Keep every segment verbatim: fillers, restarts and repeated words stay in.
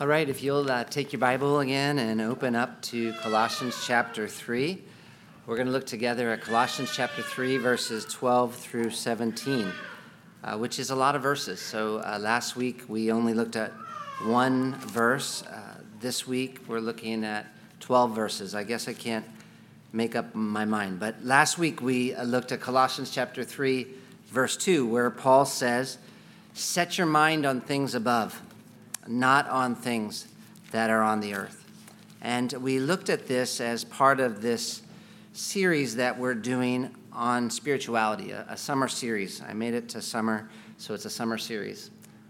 All right, if you'll uh, take your Bible again and open up to Colossians chapter three. We're going to look together at Colossians chapter three, verses twelve through seventeen, uh, which is a lot of verses. So uh, last week we only looked at one verse. Uh, this week we're looking at twelve verses. I guess I can't make up my mind. But last week we uh, looked at Colossians chapter three, verse two, where Paul says, "Set your mind on things above, not on things that are on the earth." And we looked at this as part of this series that we're doing on spirituality, a, a summer series. I made it to summer, so it's a summer series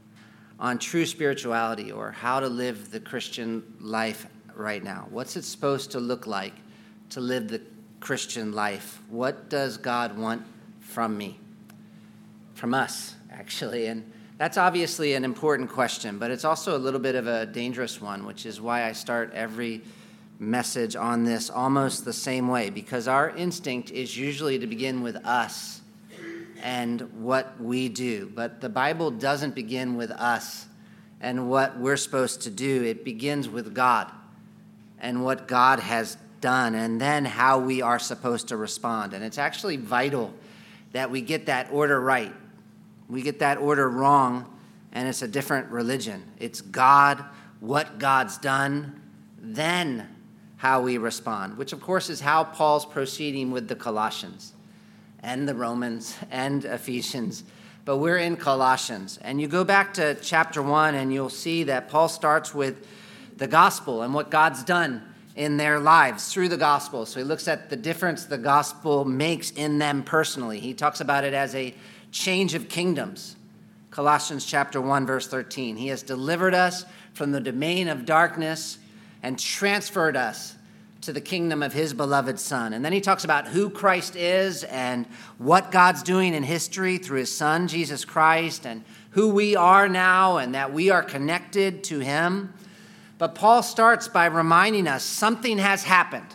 on true spirituality, or how to live the Christian life right now. What's it supposed to look like to live the Christian life? What does God want from me? From us, actually. And that's obviously an important question, but it's also a little bit of a dangerous one, which is why I start every message on this almost the same way, because our instinct is usually to begin with us and what we do. But the Bible doesn't begin with us and what we're supposed to do. It begins with God and what God has done, and then how we are supposed to respond. And it's actually vital that we get that order right. We get that order wrong, and it's a different religion. It's God, what God's done, then how we respond, which of course is how Paul's proceeding with the Colossians and the Romans and Ephesians. But we're in Colossians. And you go back to chapter one, and you'll see that Paul starts with the gospel and what God's done in their lives through the gospel. So he looks at the difference the gospel makes in them personally. He talks about it as a change of kingdoms. Colossians chapter one, verse thirteen. He has delivered us from the domain of darkness and transferred us to the kingdom of his beloved Son. And then he talks about who Christ is and what God's doing in history through his Son, Jesus Christ, and who we are now and that we are connected to him. But Paul starts by reminding us something has happened.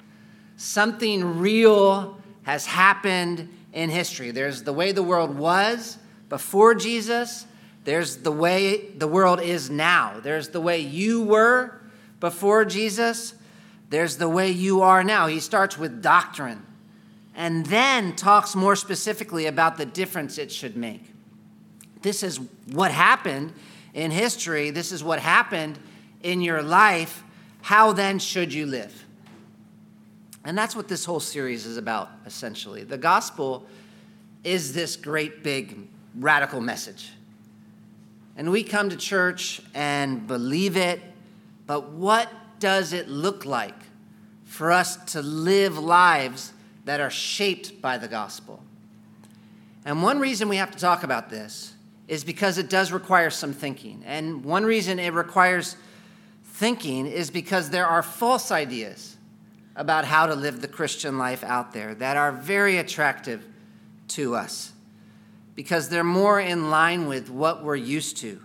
Something real has happened in history. There's the way the world was before Jesus. There's the way the world is now. There's the way you were before Jesus. There's the way you are now. He starts with doctrine and then talks more specifically about the difference it should make. This is what happened in history. This is what happened in your life. How then should you live? And that's what this whole series is about, essentially. The gospel is this great, big, radical message. And we come to church and believe it, but what does it look like for us to live lives that are shaped by the gospel? And one reason we have to talk about this is because it does require some thinking. And one reason it requires thinking is because there are false ideas about how to live the Christian life out there that are very attractive to us, because they're more in line with what we're used to,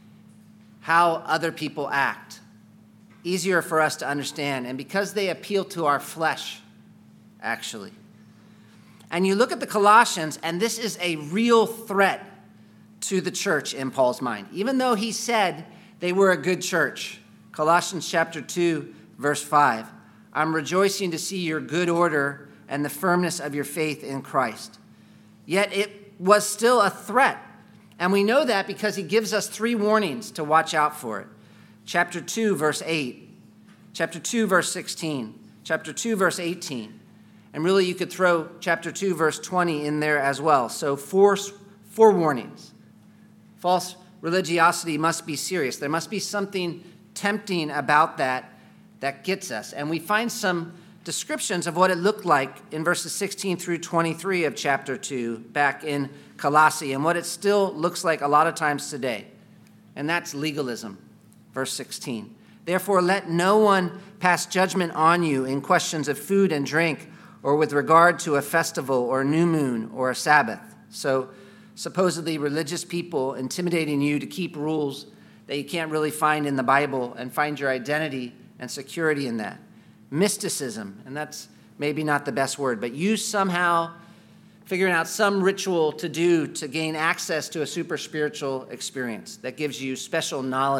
how other people act, easier for us to understand, and because they appeal to our flesh, actually. And you look at the Colossians, and this is a real threat to the church in Paul's mind, even though he said they were a good church. Colossians chapter two, verse five. "I'm rejoicing to see your good order and the firmness of your faith in Christ." Yet it was still a threat. And we know that because he gives us three warnings to watch out for it. Chapter two, verse eight. Chapter two, verse sixteen. Chapter two, verse eighteen. And really you could throw chapter two, verse twenty in there as well. So four, four warnings. False religiosity must be serious. There must be something tempting about that that gets us. And we find some descriptions of what it looked like in verses sixteen through twenty-three of chapter two back in Colossae, and what it still looks like a lot of times today. And that's legalism. Verse sixteen. "Therefore, let no one pass judgment on you in questions of food and drink, or with regard to a festival or new moon or a Sabbath." So supposedly religious people intimidating you to keep rules that you can't really find in the Bible and find your identity and security in that. Mysticism, and that's maybe not the best word, but you somehow figuring out some ritual to do to gain access to a super spiritual experience that gives you special knowledge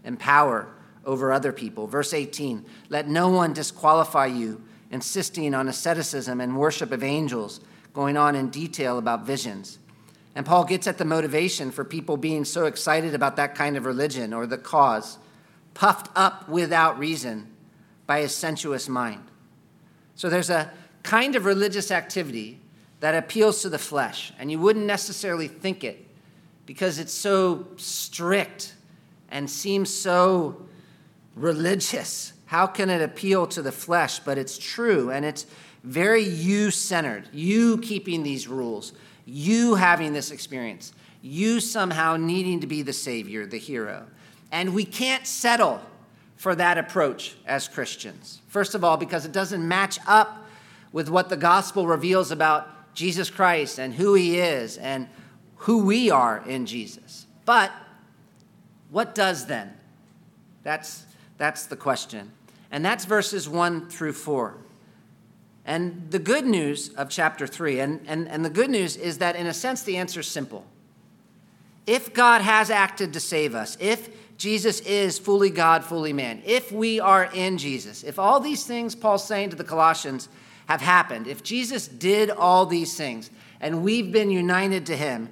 and power over other people. Verse eighteen, let no one disqualify you, insisting on asceticism and worship of angels, going on in detail about visions. And Paul gets at the motivation for people being so excited about that kind of religion, or the cause, puffed up without reason by a sensuous mind. So there's a kind of religious activity that appeals to the flesh, and you wouldn't necessarily think it because it's so strict and seems so religious. How can it appeal to the flesh? But it's true, and it's very you-centered, you keeping these rules, you having this experience, you somehow needing to be the savior, the hero. And we can't settle for that approach as Christians. First of all, because it doesn't match up with what the gospel reveals about Jesus Christ and who he is and who we are in Jesus. But what does then? That's, that's the question. And that's verses one through four. And the good news of chapter three, and, and, and the good news is that in a sense the answer is simple. If God has acted to save us, if Jesus is fully God, fully man, if we are in Jesus, if all these things Paul's saying to the Colossians have happened, if Jesus did all these things and we've been united to him,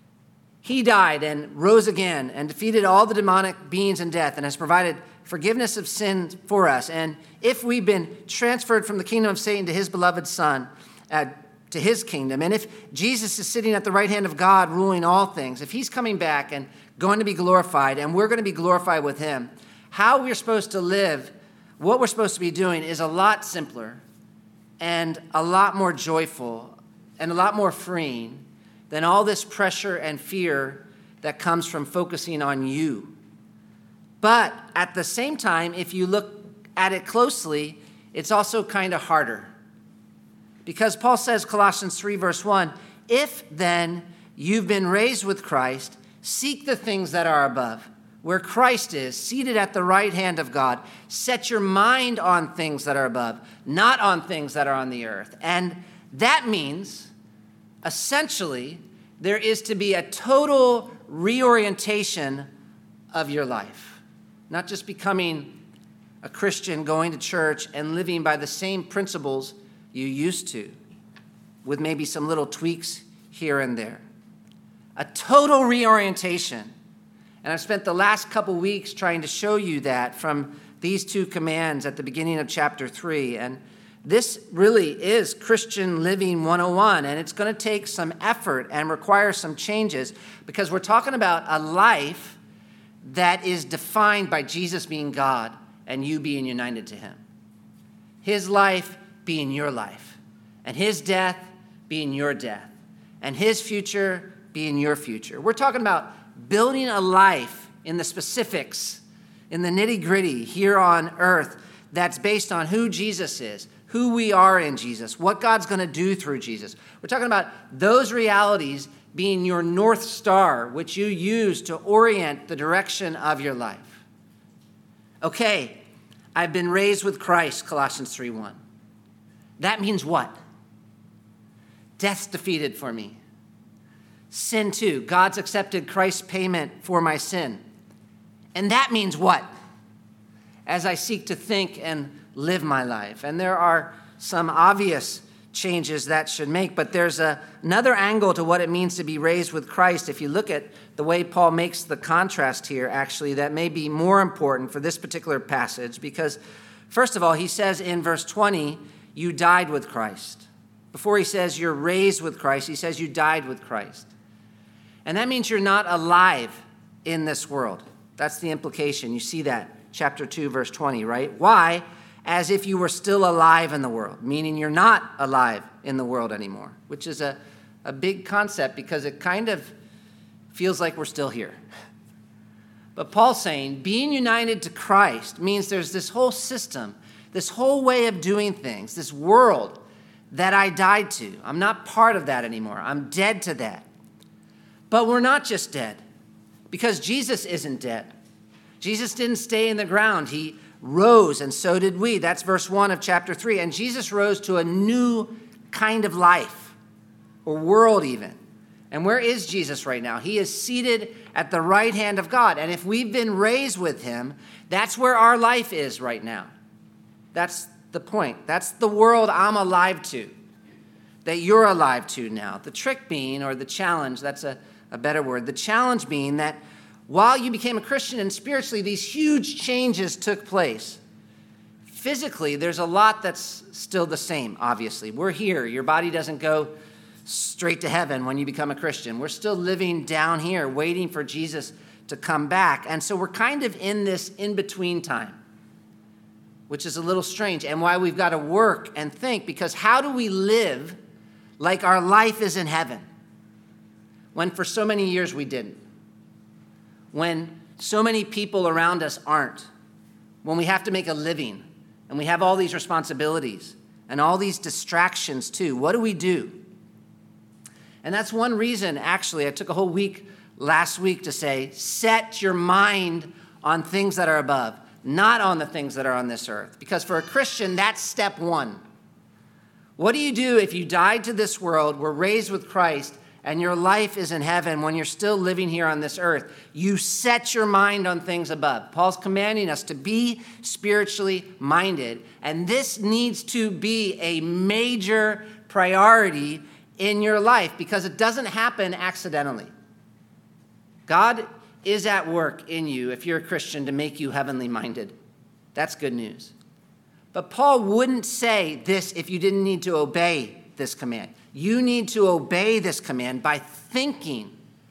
he died and rose again and defeated all the demonic beings in death and has provided forgiveness of sin for us. And if we've been transferred from the kingdom of Satan to his beloved Son, uh, to his kingdom, and if Jesus is sitting at the right hand of God ruling all things, if he's coming back and going to be glorified and we're going to be glorified with him, how we're supposed to live, what we're supposed to be doing is a lot simpler and a lot more joyful and a lot more freeing than all this pressure and fear that comes from focusing on you. But at the same time, if you look at it closely, it's also kind of harder. Because Paul says, Colossians three, verse one, if then you've been raised with Christ, seek the things that are above, where Christ is, seated at the right hand of God. Set your mind on things that are above, not on things that are on the earth. And that means, essentially, there is to be a total reorientation of your life. Not just becoming a Christian, going to church, and living by the same principles you used to, with maybe some little tweaks here and there. A total reorientation. And I've spent the last couple weeks trying to show you that from these two commands at the beginning of chapter three. And this really is Christian Living one oh one, and it's going to take some effort and require some changes because we're talking about a life that is defined by Jesus being God and you being united to him. His life being your life, and his death being your death, and his future being your future. We're talking about building a life in the specifics, in the nitty-gritty here on earth that's based on who Jesus is, who we are in Jesus, what God's going to do through Jesus. We're talking about those realities being your North Star, which you use to orient the direction of your life. Okay, I've been raised with Christ, Colossians three one. That means what? Death's defeated for me. Sin too. God's accepted Christ's payment for my sin. And that means what? As I seek to think and live my life. And there are some obvious changes that should make, but there's a, another angle to what it means to be raised with Christ. If you look at the way Paul makes the contrast here, actually, that may be more important for this particular passage, because first of all, he says in verse twenty, you died with Christ. Before he says you're raised with Christ, he says you died with Christ. And that means you're not alive in this world. That's the implication. You see that, chapter two, verse twenty, right? Why? As if you were still alive in the world, meaning you're not alive in the world anymore, which is a, a big concept because it kind of feels like we're still here. But Paul's saying being united to Christ means there's this whole system, this whole way of doing things, this world that I died to. I'm not part of that anymore. I'm dead to that. But we're not just dead because Jesus isn't dead. Jesus didn't stay in the ground. He rose, and so did we. That's verse one of chapter three. And Jesus rose to a new kind of life, or world even, And where is Jesus right now? He is seated at the right hand of God. And if we've been raised with him, that's where our life is right now. That's the point. That's the world I'm alive to, that you're alive to now. The trick being, or the challenge, that's a, a better word, the challenge being that while you became a Christian and spiritually, these huge changes took place. Physically, there's a lot that's still the same, obviously. We're here. Your body doesn't go straight to heaven when you become a Christian. We're still living down here, waiting for Jesus to come back. And so we're kind of in this in-between time, which is a little strange, and why we've got to work and think, because how do we live like our life is in heaven when for so many years we didn't? When so many people around us aren't? When we have to make a living and we have all these responsibilities and all these distractions too? What do we do? And that's one reason, actually, I took a whole week last week to say, set your mind on things that are above, not on the things that are on this earth. Because for a Christian, that's step one. What do you do if you died to this world, were raised with Christ, and your life is in heaven when you're still living here on this earth? You set your mind on things above. Paul's commanding us to be spiritually minded, and this needs to be a major priority in your life because it doesn't happen accidentally. God is at work in you, if you're a Christian, to make you heavenly minded. That's good news. But Paul wouldn't say this if you didn't need to obey this command. You need to obey this command by thinking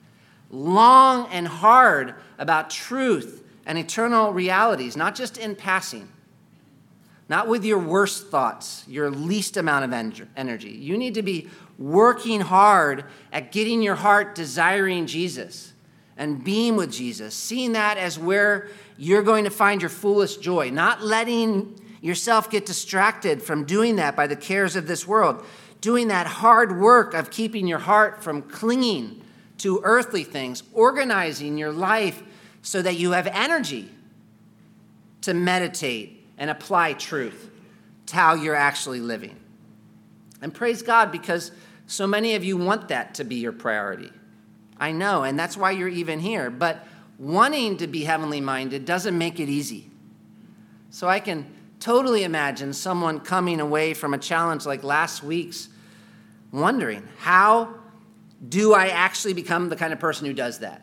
long and hard about truth and eternal realities, not just in passing, not with your worst thoughts, your least amount of energy. You need to be working hard at getting your heart desiring Jesus and being with Jesus, seeing that as where you're going to find your fullest joy, not letting yourself get distracted from doing that by the cares of this world, doing that hard work of keeping your heart from clinging to earthly things, organizing your life so that you have energy to meditate and apply truth to how you're actually living. And praise God, because so many of you want that to be your priority. I know, and that's why you're even here. But wanting to be heavenly minded doesn't make it easy. So I can totally imagine someone coming away from a challenge like last week's wondering, how do I actually become the kind of person who does that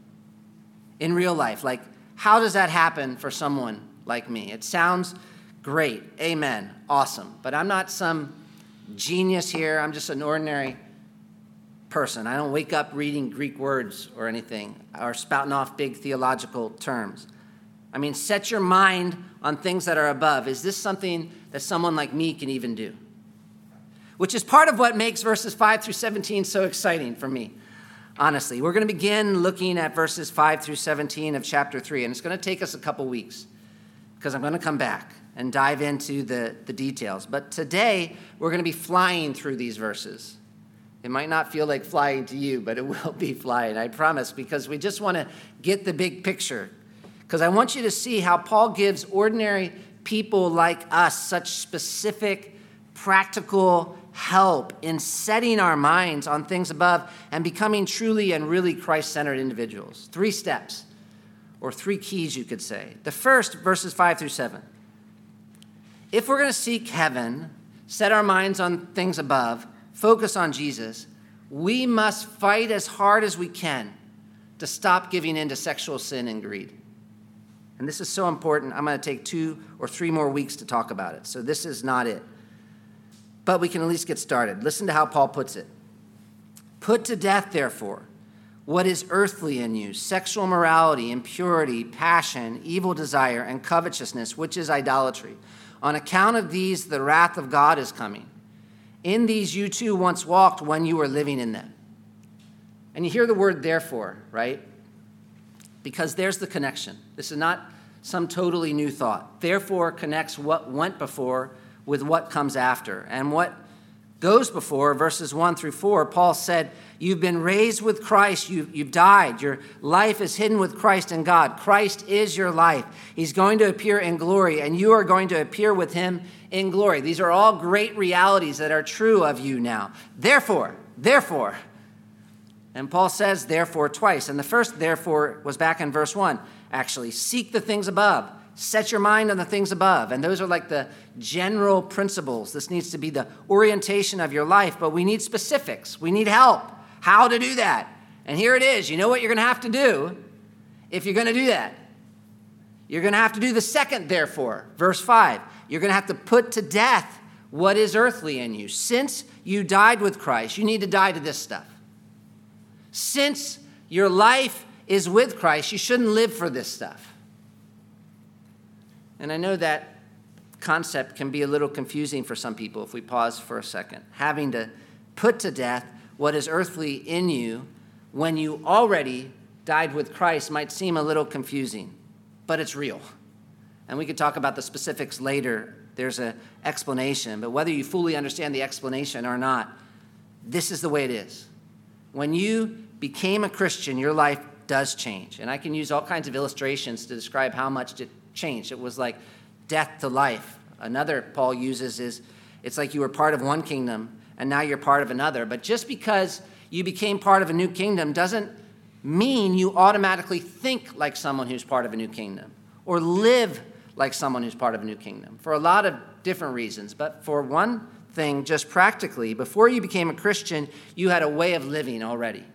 in real life? Like, how does that happen for someone like me? It sounds great. Amen. Awesome. But I'm not some genius here. I'm just an ordinary person. I don't wake up reading Greek words or anything or spouting off big theological terms. I mean, set your mind on things that are above. Is this something that someone like me can even do? Which is part of what makes verses five through seventeen so exciting for me, honestly. We're going to begin looking at verses five through seventeen of chapter three, and it's going to take us a couple weeks because I'm going to come back and dive into the, the details. But today, we're going to be flying through these verses. It might not feel like flying to you, but it will be flying, I promise, because we just want to get the big picture. Because I want you to see how Paul gives ordinary people like us such specific, practical help in setting our minds on things above and becoming truly and really Christ-centered individuals. Three steps, or three keys, you could say. The first, verses five through seven. If we're going to seek heaven, set our minds on things above, focus on Jesus, we must fight as hard as we can to stop giving in to sexual sin and greed. And this is so important. I'm going to take two or three more weeks to talk about it. So this is not it. But we can at least get started. Listen to how Paul puts it. Put to death, therefore, what is earthly in you, sexual morality, impurity, passion, evil desire, and covetousness, which is idolatry. On account of these, the wrath of God is coming. In these you too once walked when you were living in them. And you hear the word therefore, right? Because there's the connection. This is not some totally new thought. Therefore connects what went before with what comes after. And what goes before, verses one through four, Paul said, you've been raised with Christ. You've, you've died. Your life is hidden with Christ in God. Christ is your life. He's going to appear in glory, and you are going to appear with him in glory. These are all great realities that are true of you now. Therefore, therefore, And Paul says therefore twice. And the first therefore was back in verse one, actually. Seek the things above. Set your mind on the things above. And those are like the general principles. This needs to be the orientation of your life, but we need specifics. We need help. How to do that. And here it is. You know what you're going to have to do if you're going to do that? You're going to have to do the second therefore, verse five. You're going to have to put to death what is earthly in you. Since you died with Christ, you need to die to this stuff. Since your life is with Christ, you shouldn't live for this stuff. And I know that concept can be a little confusing for some people if we pause for a second. Having to put to death what is earthly in you when you already died with Christ might seem a little confusing, but it's real. And we could talk about the specifics later. There's an explanation, but whether you fully understand the explanation or not, this is the way it is. When you became a Christian, your life does change. And I can use all kinds of illustrations to describe how much it changed. It was like death to life. Another Paul uses is it's like you were part of one kingdom and now you're part of another. But just because you became part of a new kingdom doesn't mean you automatically think like someone who's part of a new kingdom or live like someone who's part of a new kingdom for a lot of different reasons. But for one thing, just practically, before you became a Christian, you had a way of living already.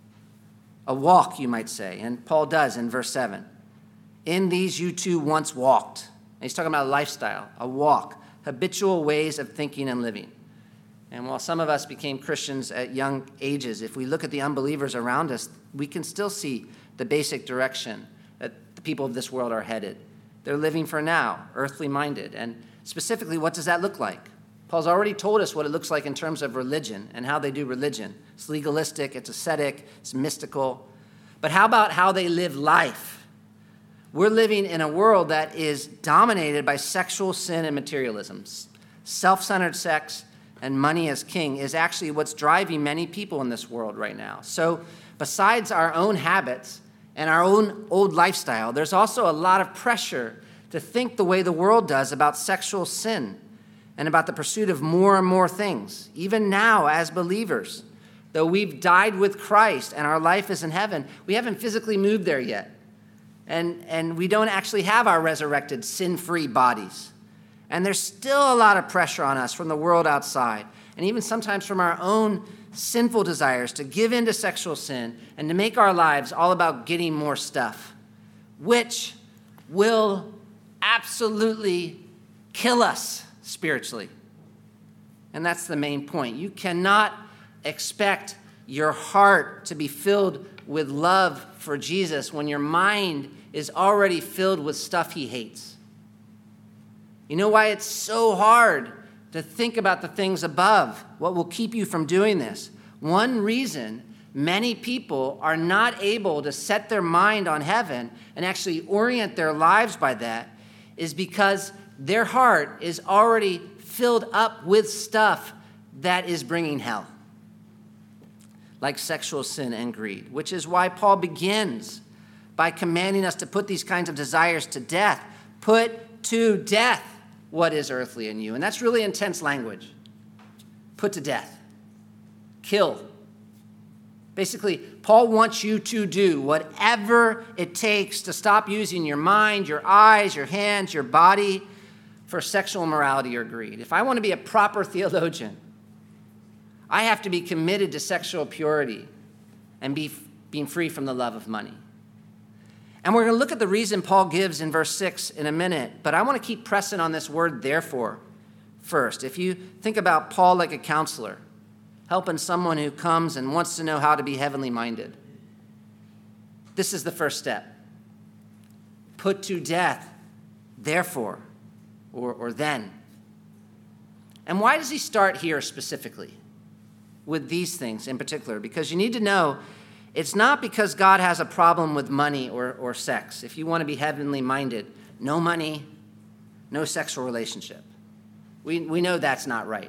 A walk, you might say. And Paul does in verse seven. In these you too once walked. And he's talking about a lifestyle, a walk, habitual ways of thinking and living. And while some of us became Christians at young ages, if we look at the unbelievers around us, we can still see the basic direction that the people of this world are headed. They're living for now, earthly minded. And specifically, what does that look like? Paul's already told us what it looks like in terms of religion and how they do religion. It's legalistic, it's ascetic, it's mystical. But how about how they live life? We're living in a world that is dominated by sexual sin and materialism. Self-centered sex and money as king is actually what's driving many people in this world right now. So besides our own habits and our own old lifestyle, there's also a lot of pressure to think the way the world does about sexual sin and about the pursuit of more and more things. Even now, as believers, though we've died with Christ and our life is in heaven, we haven't physically moved there yet. And, and we don't actually have our resurrected sin-free bodies. And there's still a lot of pressure on us from the world outside, and even sometimes from our own sinful desires to give in to sexual sin and to make our lives all about getting more stuff, which will absolutely kill us spiritually. And that's the main point. You cannot expect your heart to be filled with love for Jesus when your mind is already filled with stuff he hates. You know why it's so hard to think about the things above? What will keep you from doing this? One reason many people are not able to set their mind on heaven and actually orient their lives by that is because their heart is already filled up with stuff that is bringing hell, like sexual sin and greed, which is why Paul begins by commanding us to put these kinds of desires to death. Put to death what is earthly in you. And that's really intense language. Put to death. Kill. Basically, Paul wants you to do whatever it takes to stop using your mind, your eyes, your hands, your body for sexual immorality or greed. If I want to be a proper theologian, I have to be committed to sexual purity and be being free from the love of money. And we're going to look at the reason Paul gives in verse six in a minute, but I want to keep pressing on this word therefore first. If you think about Paul like a counselor, helping someone who comes and wants to know how to be heavenly minded, this is the first step. Put to death, therefore, or, or then. And why does he start here specifically with these things in particular? Because you need to know it's not because God has a problem with money or, or sex. If you want to be heavenly minded, no money, no sexual relationship. We, we know that's not right.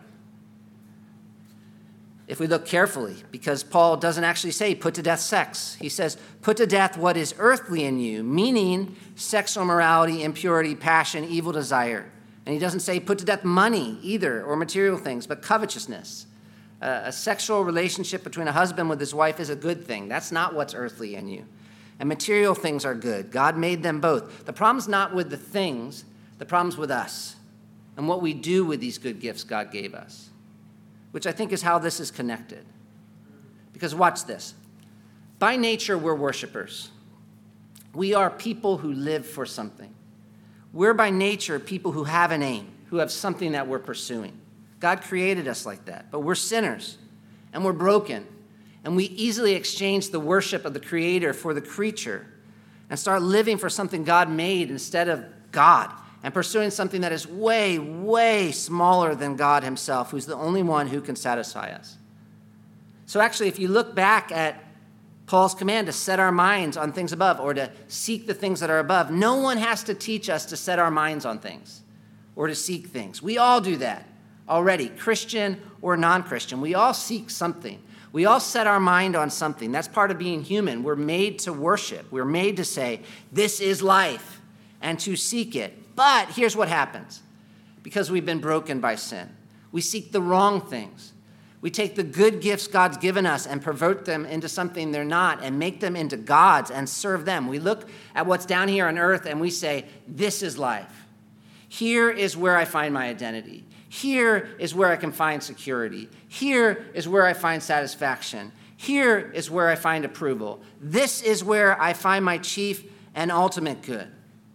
If we look carefully, because Paul doesn't actually say put to death sex. He says put to death what is earthly in you, meaning sexual immorality, impurity, passion, evil desire. And he doesn't say put to death money either or material things, but covetousness, A, a sexual relationship between a husband with his wife is a good thing. That's not what's earthly in you. And material things are good. God made them both. The problem's not with the things. The problem's with us and what we do with these good gifts God gave us, which I think is how this is connected. Because watch this. By nature, we're worshipers. We are people who live for something. We're by nature people who have an aim, who have something that we're pursuing. God created us like that, but we're sinners and we're broken. And we easily exchange the worship of the Creator for the creature and start living for something God made instead of God and pursuing something that is way, way smaller than God himself, who's the only one who can satisfy us. So actually, if you look back at Paul's command to set our minds on things above or to seek the things that are above, no one has to teach us to set our minds on things or to seek things. We all do that already, Christian or non-Christian. We all seek something. We all set our mind on something. That's part of being human. We're made to worship. We're made to say, this is life, and to seek it. But here's what happens. Because we've been broken by sin, we seek the wrong things. We take the good gifts God's given us and pervert them into something they're not and make them into gods and serve them. We look at what's down here on earth and we say, this is life. Here is where I find my identity. Here is where I can find security. Here is where I find satisfaction. Here is where I find approval. This is where I find my chief and ultimate good,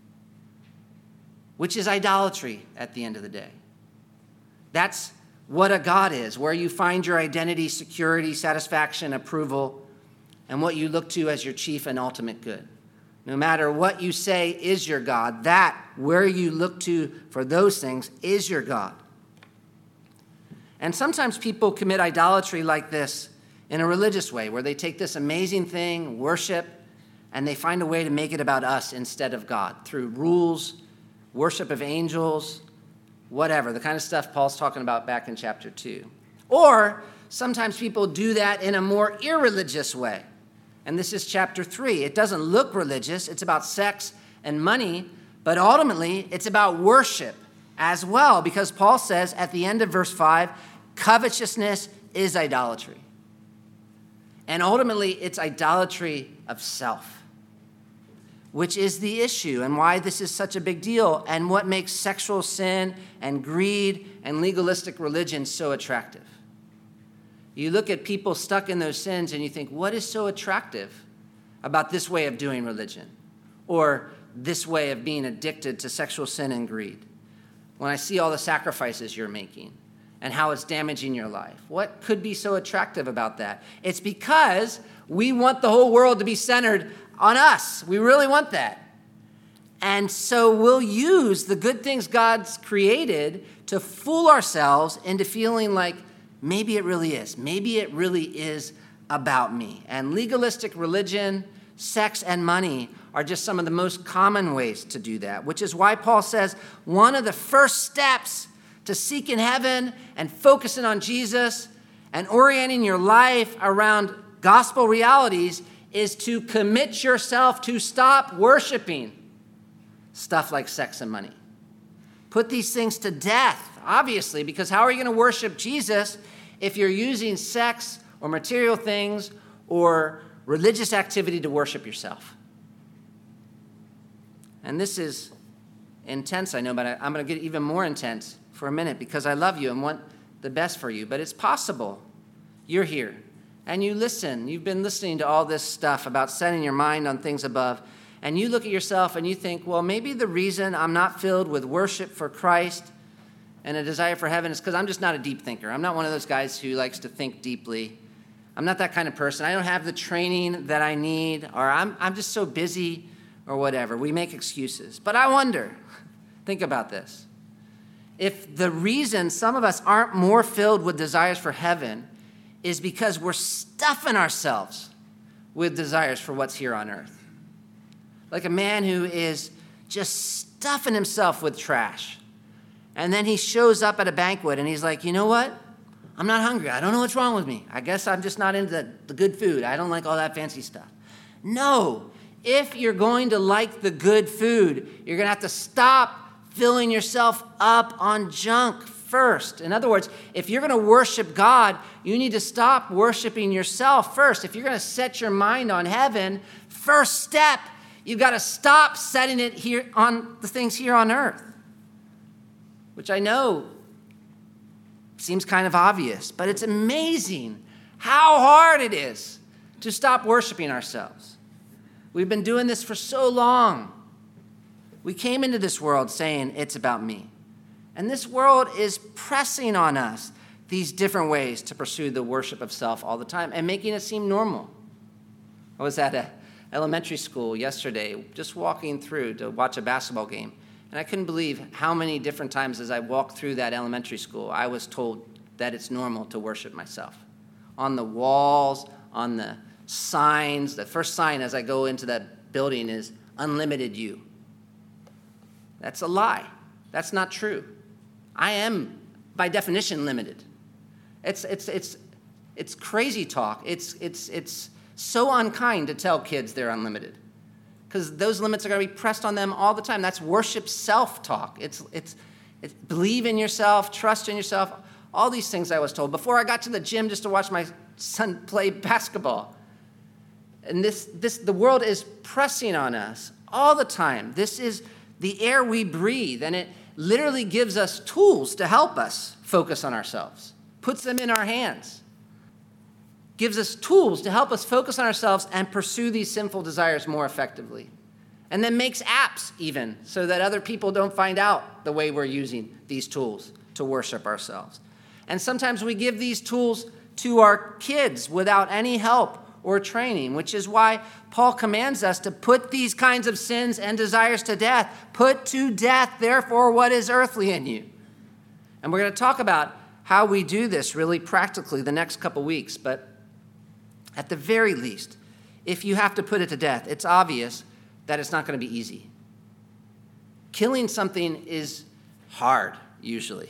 which is idolatry at the end of the day. That's what a God is, where you find your identity, security, satisfaction, approval, and what you look to as your chief and ultimate good. No matter what you say is your God, that, where you look to for those things, is your God. And sometimes people commit idolatry like this in a religious way, where they take this amazing thing, worship, and they find a way to make it about us instead of God through rules, worship of angels, whatever, the kind of stuff Paul's talking about back in chapter two. Or sometimes people do that in a more irreligious way. And this is chapter three. It doesn't look religious. It's about sex and money, but ultimately it's about worship as well, because Paul says at the end of verse five, covetousness is idolatry. And ultimately, it's idolatry of self, which is the issue and why this is such a big deal and what makes sexual sin and greed and legalistic religion so attractive. You look at people stuck in those sins and you think, what is so attractive about this way of doing religion or this way of being addicted to sexual sin and greed? When I see all the sacrifices you're making and how it's damaging your life, what could be so attractive about that? It's because we want the whole world to be centered on us. We really want that. And so we'll use the good things God's created to fool ourselves into feeling like maybe it really is. Maybe it really is about me. And legalistic religion, sex, and money are just some of the most common ways to do that, which is why Paul says one of the first steps to seeking heaven and focusing on Jesus and orienting your life around gospel realities is to commit yourself to stop worshiping stuff like sex and money. Put these things to death, obviously, because how are you going to worship Jesus if you're using sex or material things or religious activity to worship yourself? And this is intense, I know, but I'm going to get even more intense for a minute because I love you and want the best for you. But it's possible you're here and you listen. You've been listening to all this stuff about setting your mind on things above. And you look at yourself and you think, well, maybe the reason I'm not filled with worship for Christ and a desire for heaven is because I'm just not a deep thinker. I'm not one of those guys who likes to think deeply. I'm not that kind of person. I don't have the training that I need, or I'm, I'm just so busy or whatever. We make excuses. But I wonder, think about this. If the reason some of us aren't more filled with desires for heaven is because we're stuffing ourselves with desires for what's here on earth. Like a man who is just stuffing himself with trash. And then he shows up at a banquet and he's like, you know what? I'm not hungry. I don't know what's wrong with me. I guess I'm just not into the, the good food. I don't like all that fancy stuff. No. If you're going to like the good food, you're going to have to stop filling yourself up on junk first. In other words, if you're going to worship God, you need to stop worshiping yourself first. If you're going to set your mind on heaven, first step, you've got to stop setting it here on the things here on earth, which I know seems kind of obvious, but it's amazing how hard it is to stop worshiping ourselves. We've been doing this for so long. We came into this world saying it's about me. And this world is pressing on us these different ways to pursue the worship of self all the time and making it seem normal. I was at an elementary school yesterday, just walking through to watch a basketball game. And I couldn't believe how many different times as I walked through that elementary school, I was told that it's normal to worship myself. On the walls, on the signs, the first sign as I go into that building is unlimited you. That's a lie. That's not true. I am, by definition, limited. It's it's it's it's crazy talk. It's it's it's so unkind to tell kids they're unlimited, because those limits are going to be pressed on them all the time. That's worship self-talk. It's it's it's believe in yourself, trust in yourself. All these things I was told before I got to the gym just to watch my son play basketball. And this this the world is pressing on us all the time. This is the air we breathe, and it literally gives us tools to help us focus on ourselves, puts them in our hands, gives us tools to help us focus on ourselves and pursue these sinful desires more effectively, and then makes apps even so that other people don't find out the way we're using these tools to worship ourselves. And sometimes we give these tools to our kids without any help or training, which is why Paul commands us to put these kinds of sins and desires to death. Put to death, therefore, what is earthly in you. And we're going to talk about how we do this really practically the next couple weeks. But at the very least, if you have to put it to death, it's obvious that it's not going to be easy. Killing something is hard, usually.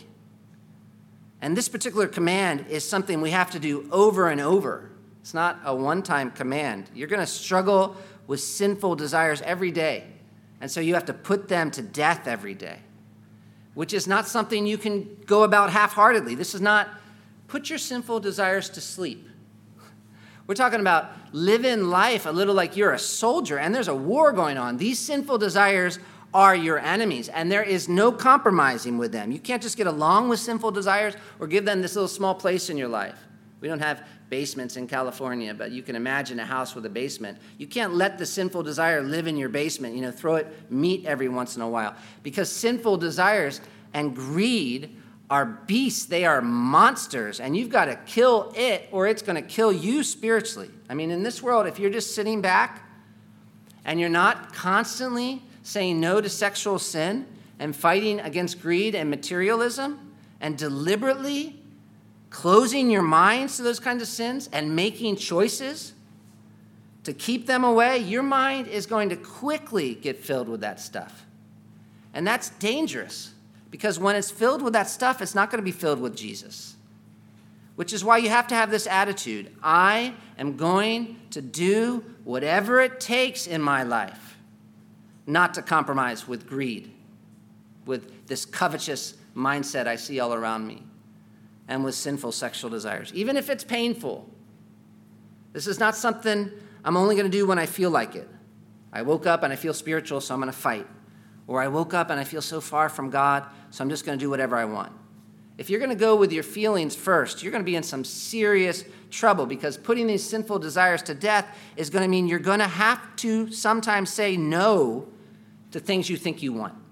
And this particular command is something we have to do over and over. It's not a one-time command. You're going to struggle with sinful desires every day. And so you have to put them to death every day, which is not something you can go about half-heartedly. This is not put your sinful desires to sleep. We're talking about living life a little like you're a soldier and there's a war going on. These sinful desires are your enemies, and there is no compromising with them. You can't just get along with sinful desires or give them this little small place in your life. We don't have basements in California, but you can imagine a house with a basement. You can't let the sinful desire live in your basement, you know, throw it meat every once in a while. Because sinful desires and greed are beasts. They are monsters, and you've got to kill it or it's going to kill you spiritually. I mean, in this world, if you're just sitting back and you're not constantly saying no to sexual sin and fighting against greed and materialism and deliberately closing your minds to those kinds of sins and making choices to keep them away, your mind is going to quickly get filled with that stuff. And that's dangerous, because when it's filled with that stuff, it's not going to be filled with Jesus, which is why you have to have this attitude. I am going to do whatever it takes in my life not to compromise with greed, with this covetous mindset I see all around me, and with sinful sexual desires, even if it's painful. This is not something I'm only going to do when I feel like it. I woke up and I feel spiritual, so I'm going to fight. Or I woke up and I feel so far from God, so I'm just going to do whatever I want. If you're going to go with your feelings first, you're going to be in some serious trouble, because putting these sinful desires to death is going to mean you're going to have to sometimes say no to things you think you want.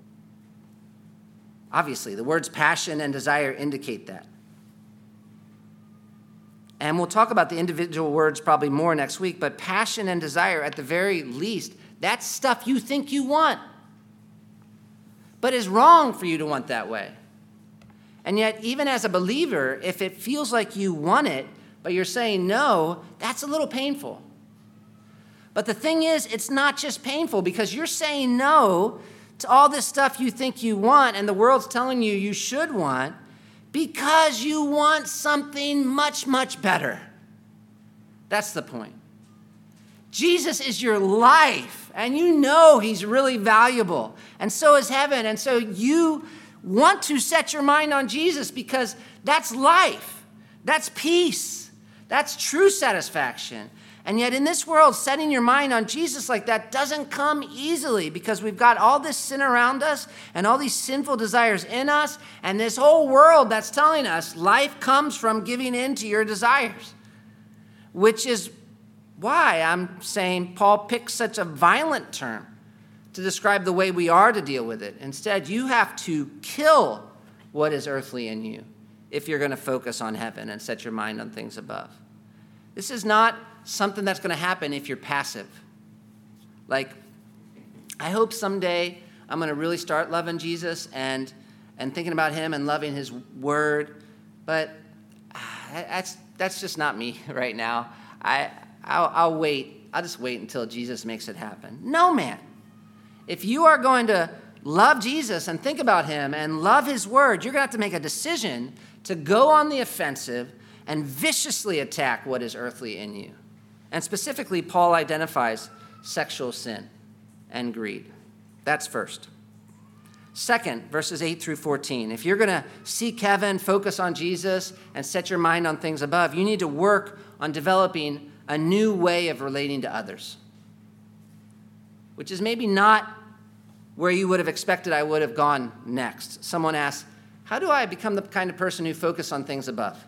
Obviously, the words passion and desire indicate that. And we'll talk about the individual words probably more next week, but passion and desire, at the very least, that's stuff you think you want, but is wrong for you to want that way. And yet, even as a believer, if it feels like you want it, but you're saying no, that's a little painful. But the thing is, it's not just painful, because you're saying no to all this stuff you think you want and the world's telling you you should want, because you want something much, much better. That's the point. Jesus is your life, and you know he's really valuable, and so is heaven. And so you want to set your mind on Jesus because that's life. That's peace. That's true satisfaction. And yet in this world, setting your mind on Jesus like that doesn't come easily because we've got all this sin around us and all these sinful desires in us and this whole world that's telling us life comes from giving in to your desires, which is why I'm saying Paul picks such a violent term to describe the way we are to deal with it. Instead, you have to kill what is earthly in you if you're going to focus on heaven and set your mind on things above. This is not something that's going to happen if you're passive. Like, I hope someday I'm going to really start loving Jesus and and thinking about him and loving his word, but ah, that's that's just not me right now. I I'll, I'll wait. I'll just wait until Jesus makes it happen. No, man. If you are going to love Jesus and think about him and love his word, you're going to have to make a decision to go on the offensive and viciously attack what is earthly in you. And specifically, Paul identifies sexual sin and greed. That's first. Second, verses eight through fourteen. If you're going to seek heaven, focus on Jesus, and set your mind on things above, you need to work on developing a new way of relating to others, which is maybe not where you would have expected I would have gone next. Someone asks, how do I become the kind of person who focuses on things above?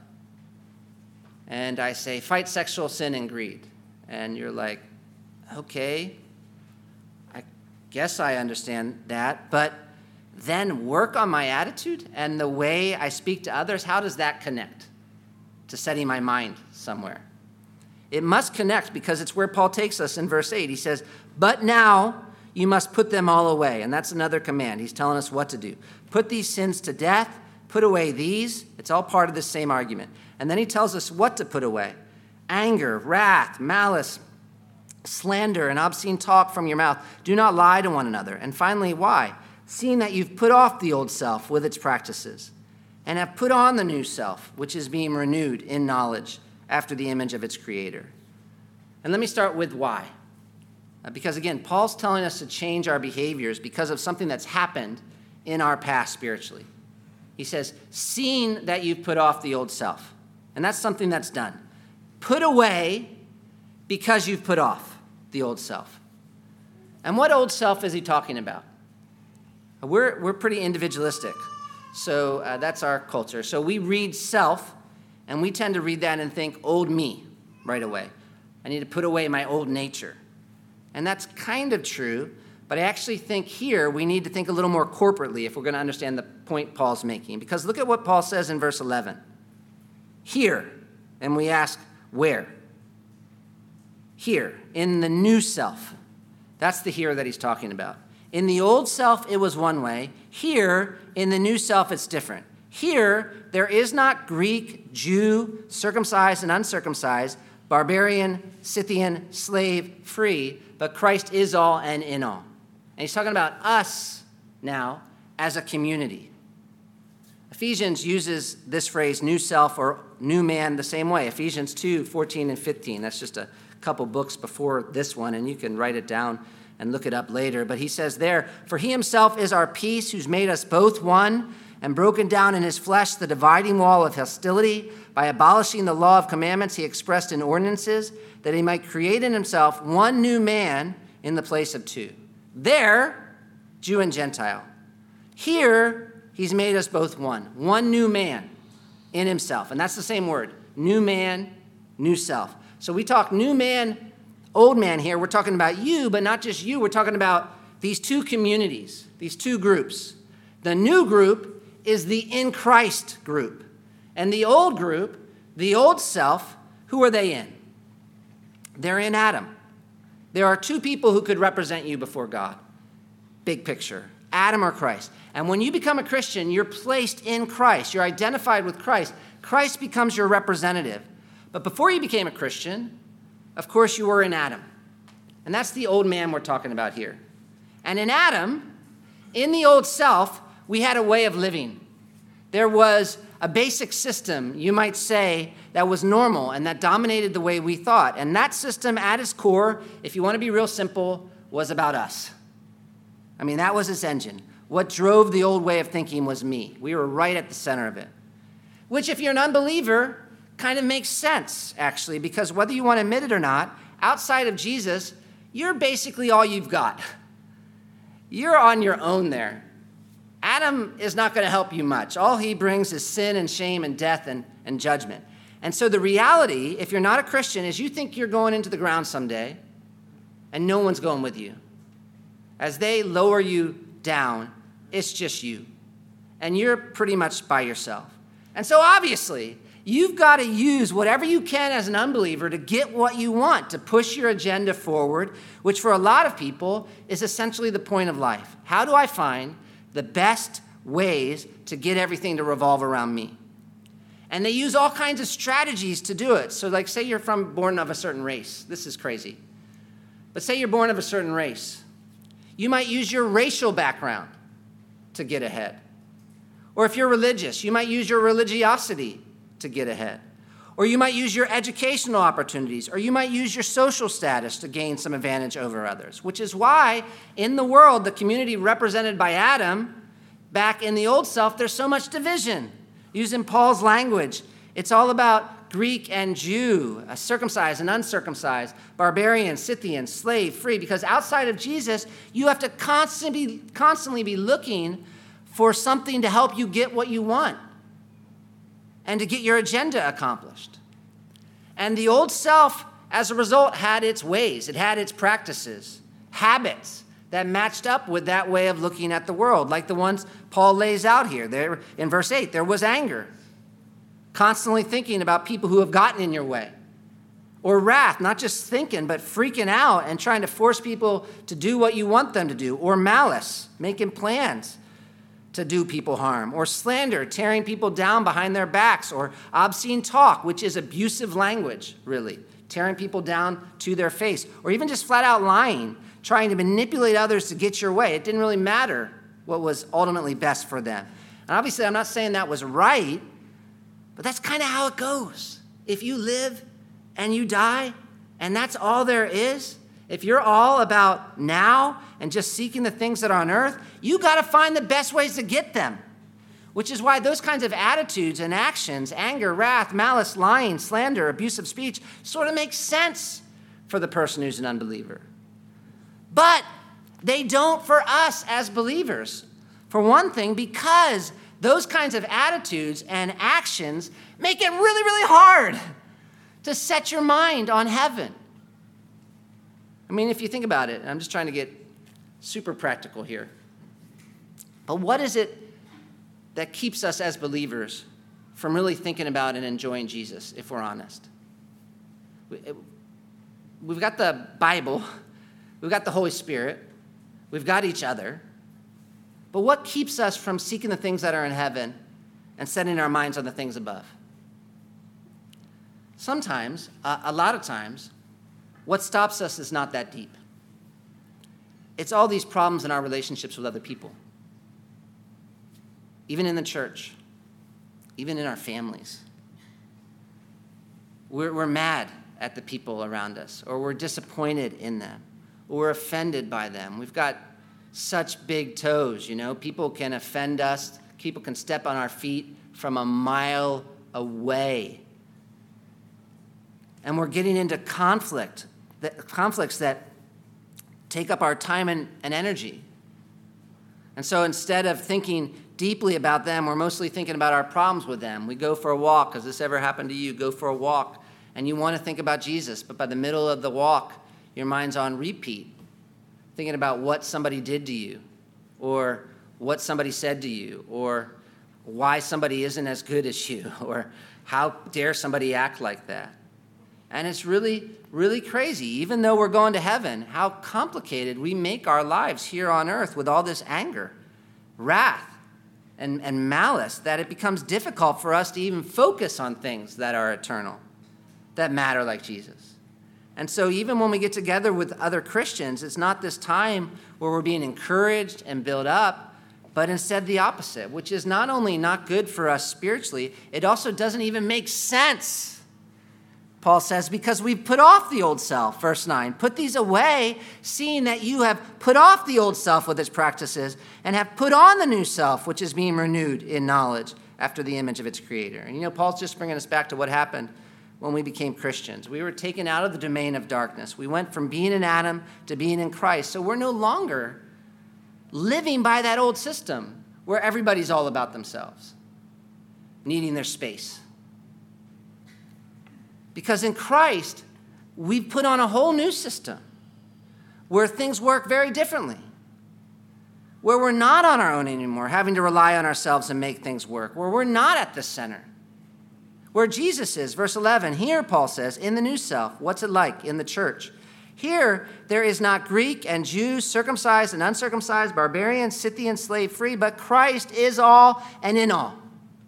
And I say, fight sexual sin and greed. And you're like, okay, I guess I understand that, but then work on my attitude and the way I speak to others. How does that connect to setting my mind somewhere? It must connect because it's where Paul takes us in verse eight. He says, but now you must put them all away. And that's another command. He's telling us what to do. Put these sins to death. Put away these. It's all part of the same argument. And then he tells us what to put away. Anger, wrath, malice, slander, and obscene talk from your mouth. Do not lie to one another. And finally, why? Seeing that you've put off the old self with its practices and have put on the new self, which is being renewed in knowledge after the image of its creator. And let me start with why. Because again, Paul's telling us to change our behaviors because of something that's happened in our past spiritually. He says, seeing that you've put off the old self. And that's something that's done. Put away because you've put off the old self. And what old self is he talking about? We're, we're pretty individualistic. So uh, that's our culture. So we read self, and we tend to read that and think old me right away. I need to put away my old nature. And that's kind of true, but I actually think here we need to think a little more corporately if we're going to understand the point Paul's making. Because look at what Paul says in verse eleven. Here, and we ask, where? Here, in the new self. That's the here that he's talking about. In the old self, it was one way. Here, in the new self, it's different. Here, there is not Greek, Jew, circumcised and uncircumcised, barbarian, Scythian, slave, free, but Christ is all and in all. And he's talking about us now as a community. Ephesians uses this phrase, new self or new man, the same way. Ephesians two, fourteen and fifteen. That's just a couple books before this one, and you can write it down and look it up later. But he says there, for he himself is our peace, who's made us both one and broken down in his flesh the dividing wall of hostility by abolishing the law of commandments he expressed in ordinances, that he might create in himself one new man in the place of two. There, Jew and Gentile. Here, he's made us both one. One new man in himself. And that's the same word. New man, new self. So we talk new man, old man here. We're talking about you, but not just you. We're talking about these two communities, these two groups. The new group is the in Christ group. And the old group, the old self, who are they in? They're in Adam. There are two people who could represent you before God. Big picture. Adam or Christ. And when you become a Christian, you're placed in Christ. You're identified with Christ. Christ becomes your representative. But before you became a Christian, of course, you were in Adam. And that's the old man we're talking about here. And in Adam, in the old self, we had a way of living. There was a basic system, you might say, that was normal and that dominated the way we thought. And that system at its core, if you want to be real simple, was about us. I mean, that was its engine. what drove the old way of thinking was me. We were right at the center of it. Which, if you're an unbeliever, kind of makes sense, actually, because whether you want to admit it or not, outside of Jesus, you're basically all you've got. You're on your own there. Adam is not going to help you much. All he brings is sin and shame and death and, and judgment. And so the reality, if you're not a Christian, is you think you're going into the ground someday, and no one's going with you. As they lower you down, it's just you. And you're pretty much by yourself. And so obviously, you've got to use whatever you can as an unbeliever to get what you want, to push your agenda forward, which for a lot of people is essentially the point of life. How do I find the best ways to get everything to revolve around me? And they use all kinds of strategies to do it. So like say you're from born of a certain race. This is crazy. But say you're born of a certain race. You might use your racial background to get ahead. Or if you're religious, you might use your religiosity to get ahead. Or you might use your educational opportunities, or you might use your social status to gain some advantage over others, which is why in the world, the community represented by Adam, back in the old self, there's so much division. Using Paul's language, it's all about Greek and Jew, circumcised and uncircumcised, barbarian, Scythian, slave, free, because outside of Jesus, you have to constantly, constantly be looking for something to help you get what you want and to get your agenda accomplished. And the old self, as a result, had its ways. It had its practices, habits that matched up with that way of looking at the world, like the ones Paul lays out here. There, in verse eight, there was anger, constantly thinking about people who have gotten in your way. Or wrath, not just thinking, but freaking out and trying to force people to do what you want them to do. Or malice, making plans to do people harm, or slander, tearing people down behind their backs, or obscene talk, which is abusive language, really, tearing people down to their face, or even just flat out lying, trying to manipulate others to get your way. It didn't really matter what was ultimately best for them. And obviously, I'm not saying that was right, but that's kind of how it goes. If you live and you die, and that's all there is, if you're all about now and just seeking the things that are on earth, you got to find the best ways to get them, which is why those kinds of attitudes and actions, anger, wrath, malice, lying, slander, abusive speech, sort of make sense for the person who's an unbeliever. But they don't for us as believers. For one thing, because those kinds of attitudes and actions make it really, really hard to set your mind on heaven. I mean, if you think about it, and I'm just trying to get super practical here. But what is it that keeps us as believers from really thinking about and enjoying Jesus, if we're honest? We've got the Bible. We've got the Holy Spirit. We've got each other. But what keeps us from seeking the things that are in heaven and setting our minds on the things above? Sometimes, uh, a lot of times, what stops us is not that deep. It's all these problems in our relationships with other people. Even in the church. Even in our families. We're, we're mad at the people around us, or we're disappointed in them, or we're offended by them. We've got such big toes, you know. People can offend us. People can step on our feet from a mile away. And we're getting into conflict, that, conflicts that take up our time and, and energy. And so instead of thinking deeply about them, we're mostly thinking about our problems with them. We go for a walk. Has this ever happened to you? Go for a walk, and you want to think about Jesus, but by the middle of the walk, your mind's on repeat, thinking about what somebody did to you, or what somebody said to you, or why somebody isn't as good as you, or how dare somebody act like that. And it's really, really crazy, even though we're going to heaven, how complicated we make our lives here on earth with all this anger, wrath, and, and malice, that it becomes difficult for us to even focus on things that are eternal, that matter like Jesus. And so even when we get together with other Christians, it's not this time where we're being encouraged and built up, but instead the opposite, which is not only not good for us spiritually, it also doesn't even make sense. Paul says, because we've put off the old self, verse nine. Put these away, seeing that you have put off the old self with its practices and have put on the new self, which is being renewed in knowledge after the image of its creator. And you know, Paul's just bringing us back to what happened when we became Christians. We were taken out of the domain of darkness. We went from being in Adam to being in Christ. So we're no longer living by that old system where everybody's all about themselves, needing their space. Because in Christ, we've put on a whole new system where things work very differently, where we're not on our own anymore, having to rely on ourselves and make things work, where we're not at the center, where Jesus is. Verse eleven, here Paul says, in the new self, what's it like in the church? Here, there is not Greek and Jew, circumcised and uncircumcised, barbarian, Scythian, slave free, but Christ is all and in all.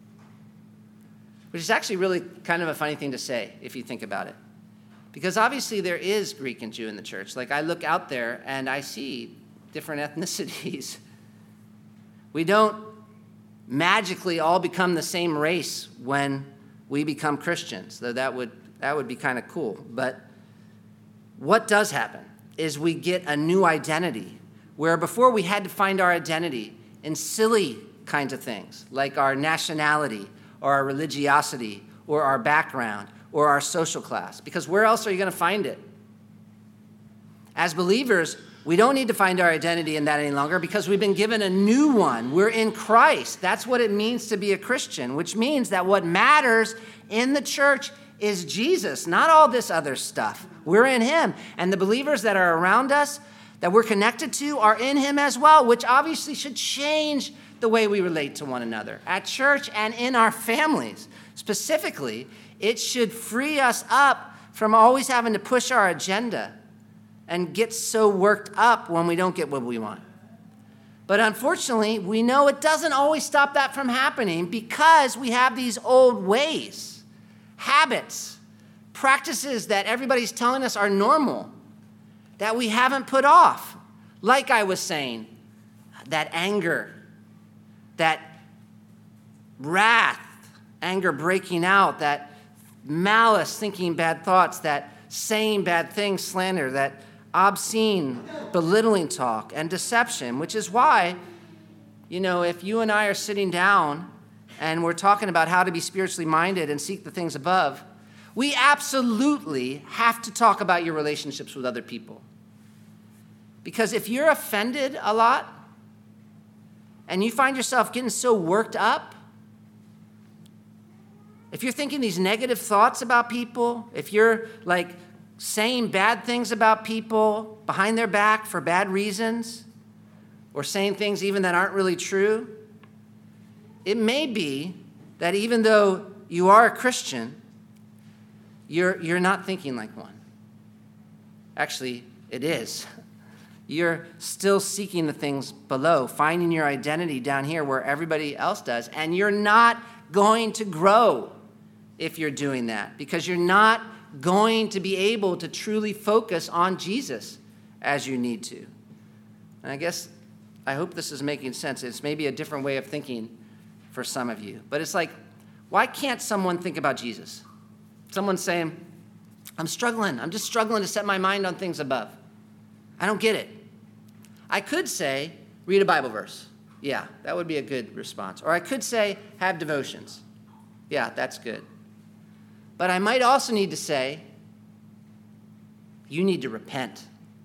Which is actually really kind of a funny thing to say if you think about it. Because obviously there is Greek and Jew in the church. Like I look out there and I see different ethnicities. We don't magically all become the same race when we become Christians, though that would that would be kind of cool. But what does happen is we get a new identity, where before we had to find our identity in silly kinds of things, like our nationality, or our religiosity, or our background, or our social class. Because where else are you going to find it? As believers, we don't need to find our identity in that any longer because we've been given a new one. We're in Christ. That's what it means to be a Christian, which means that what matters in the church is Jesus, not all this other stuff. We're in him. And the believers that are around us, that we're connected to, are in him as well, which obviously should change the way we relate to one another at church and in our families. Specifically, it should free us up from always having to push our agenda and get so worked up when we don't get what we want. But unfortunately, we know it doesn't always stop that from happening because we have these old ways, habits, practices that everybody's telling us are normal, that we haven't put off. Like I was saying, that anger, that wrath, anger breaking out, that malice, thinking bad thoughts, that saying bad things, slander, that obscene, belittling talk, and deception, which is why, you know, if you and I are sitting down and we're talking about how to be spiritually minded and seek the things above, we absolutely have to talk about your relationships with other people. Because if you're offended a lot, and you find yourself getting so worked up, if you're thinking these negative thoughts about people, if you're like saying bad things about people behind their back for bad reasons, or saying things even that aren't really true, it may be that even though you are a Christian, you're, you're not thinking like one. Actually, it is. You're still seeking the things below, finding your identity down here where everybody else does. And you're not going to grow if you're doing that because you're not going to be able to truly focus on Jesus as you need to. And I guess, I hope this is making sense. It's maybe a different way of thinking for some of you. But it's like, why can't someone think about Jesus? Someone's saying, I'm struggling. I'm just struggling to set my mind on things above. I don't get it. I could say, read a Bible verse. Yeah, that would be a good response. Or I could say, have devotions. Yeah, that's good. But I might also need to say, you need to repent.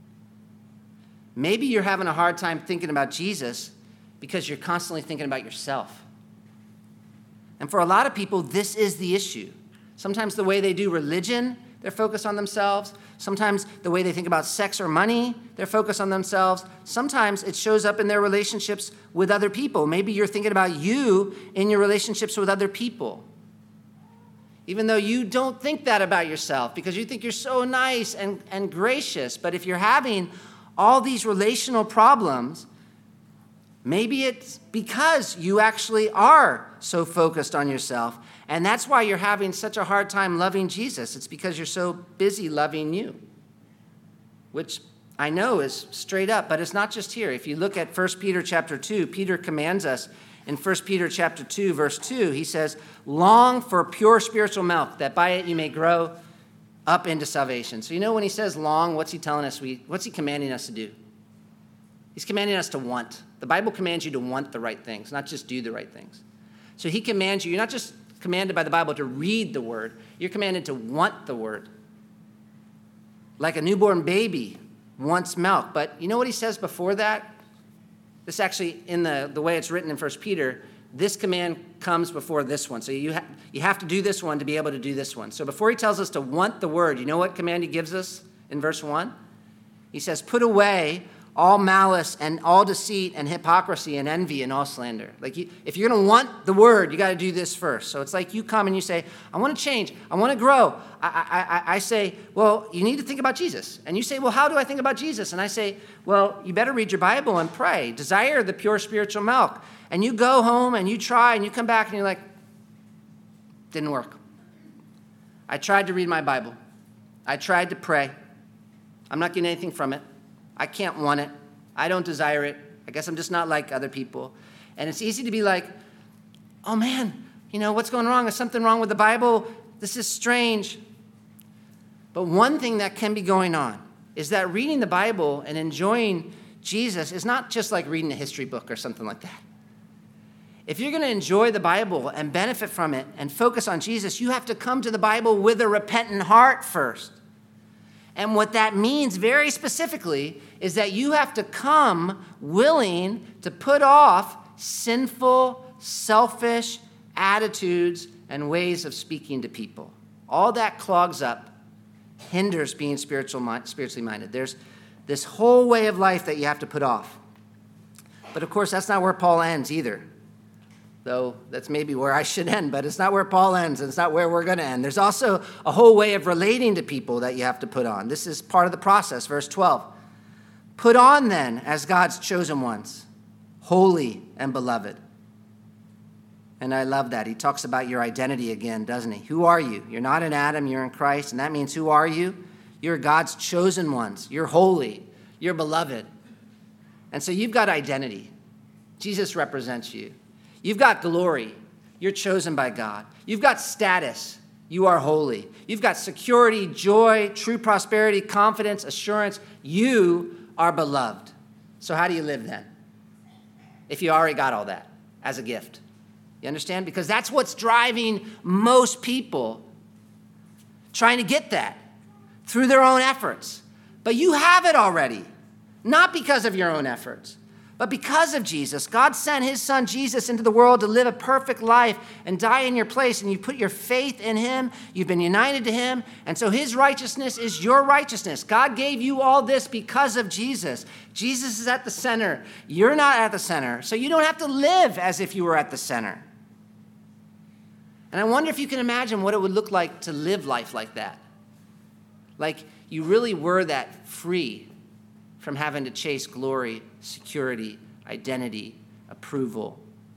Maybe you're having a hard time thinking about Jesus because you're constantly thinking about yourself. And for a lot of people, this is the issue. Sometimes the way they do religion, they're focused on themselves. Sometimes the way they think about sex or money, they're focused on themselves. Sometimes it shows up in their relationships with other people. Maybe you're thinking about you in your relationships with other people. Even though you don't think that about yourself because you think you're so nice and, and gracious. But if you're having all these relational problems, maybe it's because you actually are so focused on yourself. And that's why you're having such a hard time loving Jesus. It's because you're so busy loving you, which I know is straight up, but it's not just here. If you look at First Peter chapter two, Peter commands us in First Peter chapter two, verse two, he says, long for pure spiritual milk, that by it you may grow up into salvation. So you know when he says long, what's he telling us? We, what's he commanding us to do? He's commanding us to want. The Bible commands you to want the right things, not just do the right things. So he commands you, you're not just commanded by the Bible to read the word, you're commanded to want the word. Like a newborn baby wants milk. But you know what he says before that? This actually, in the, the way it's written in First Peter, this command comes before this one. So you, ha- you have to do this one to be able to do this one. So before he tells us to want the word, you know what command he gives us in verse one? He says, put away all malice and all deceit and hypocrisy and envy and all slander. Like you, if you're going to want the word, you got to do this first. So it's like you come and you say, I want to change. I want to grow. I, I, I, I say, well, you need to think about Jesus. And you say, well, how do I think about Jesus? And I say, well, you better read your Bible and pray. Desire the pure spiritual milk. And you go home and you try and you come back and you're like, didn't work. I tried to read my Bible. I tried to pray. I'm not getting anything from it. I can't want it. I don't desire it. I guess I'm just not like other people. And it's easy to be like, oh man, you know, what's going wrong? Is something wrong with the Bible? This is strange. But one thing that can be going on is that reading the Bible and enjoying Jesus is not just like reading a history book or something like that. If you're going to enjoy the Bible and benefit from it and focus on Jesus, you have to come to the Bible with a repentant heart first. And what that means very specifically is that you have to come willing to put off sinful, selfish attitudes and ways of speaking to people. All that clogs up, hinders being spiritual, spiritually minded. There's this whole way of life that you have to put off. But of course, that's not where Paul ends either. Though that's maybe where I should end, but it's not where Paul ends, and it's not where we're going to end. There's also a whole way of relating to people that you have to put on. This is part of the process. Verse twelve. Put on then, as God's chosen ones, holy and beloved. And I love that. He talks about your identity again, doesn't he? Who are you? You're not in Adam, you're in Christ, and that means who are you? You're God's chosen ones. You're holy. You're beloved. And so you've got identity. Jesus represents you. You've got glory. You're chosen by God. You've got status. You are holy. You've got security, joy, true prosperity, confidence, assurance. You are beloved. So how do you live then? If you already got all that as a gift. You understand? Because that's what's driving most people trying to get that through their own efforts. But you have it already, not because of your own efforts. But because of Jesus, God sent his son Jesus into the world to live a perfect life and die in your place. And you put your faith in him. You've been united to him. And so his righteousness is your righteousness. God gave you all this because of Jesus. Jesus is at the center. You're not at the center. So you don't have to live as if you were at the center. And I wonder if you can imagine what it would look like to live life like that. Like you really were that free from having to chase glory, security, identity, approval,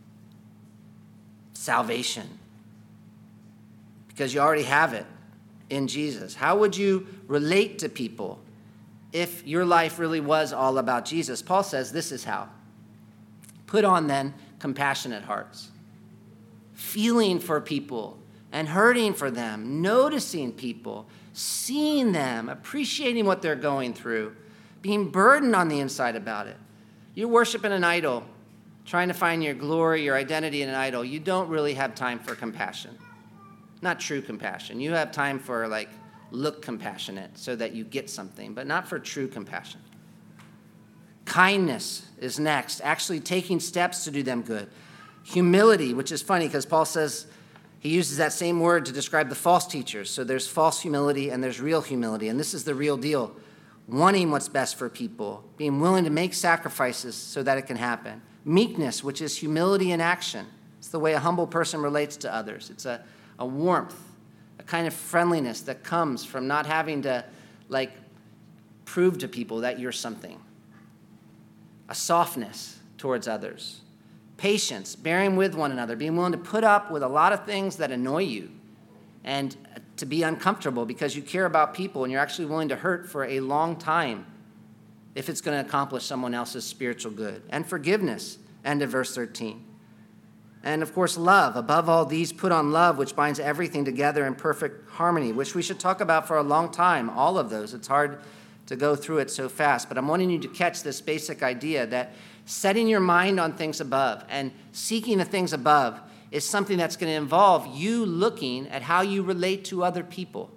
salvation. Because you already have it in Jesus. How would you relate to people if your life really was all about Jesus? Paul says this is how. Put on then compassionate hearts, feeling for people and hurting for them, noticing people, seeing them, appreciating what they're going through, being burdened on the inside about it. You're worshiping an idol, trying to find your glory, your identity in an idol. You don't really have time for compassion. Not true compassion. You have time for, like, look compassionate so that you get something, but not for true compassion. Kindness is next, actually taking steps to do them good. Humility, which is funny because Paul says he uses that same word to describe the false teachers. So there's false humility and there's real humility, and this is the real deal. Wanting what's best for people, being willing to make sacrifices so that it can happen. Meekness, which is humility in action. It's the way a humble person relates to others. It's a, a warmth, a kind of friendliness that comes from not having to, like, prove to people that you're something. A softness towards others. Patience, bearing with one another, being willing to put up with a lot of things that annoy you and to be uncomfortable because you care about people and you're actually willing to hurt for a long time if it's going to accomplish someone else's spiritual good. And forgiveness, end of verse thirteen. And of course, love. Above all these, put on love, which binds everything together in perfect harmony, which we should talk about for a long time, all of those. It's hard to go through it so fast, but I'm wanting you to catch this basic idea that setting your mind on things above and seeking the things above is something that's going to involve you looking at how you relate to other people